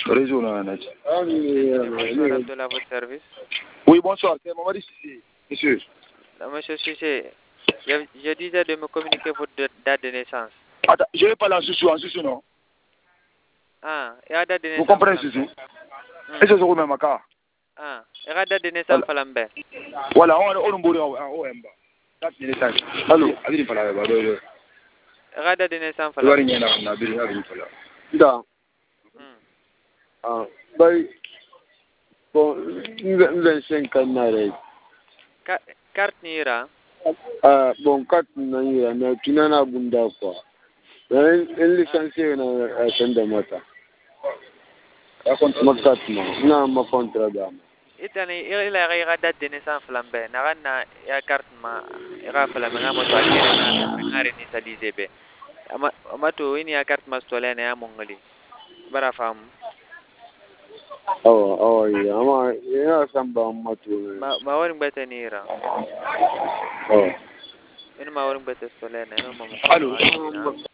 Réseau non net. Bonsoir Abdullah, à votre service. Oui, bonsoir, c'est Mamadi Sissi, monsieur. Monsieur Cissé, je disais de me communiquer votre date de naissance. Attends, je vais parler en Soussou, non? Ah, et la date de naissance. Vous comprenez Soussou? Et c'est ce que même à cas. Ah, et la date de naissance Falambe. Voilà, on bourre en Emba. Date de naissance. Allô, allez, pas là, La date de naissance Falambe. Da. Bay bon ngen sen kanare. Carte nira. Bon carte na nira na kinana bunda kwa. En licencié na senda mata. Na ma contrat da. Itani ila date de naissance Falambe. Na ya carte ma ira Falambe nga moto akere ngare ni salize be. Amato ini ya carte ma stolene ya mongali. Bara fam. Oh ya ama ya samba mato. Ma woni bete nira. Oh. Ina ma woni bete stolene ina ma. Allô.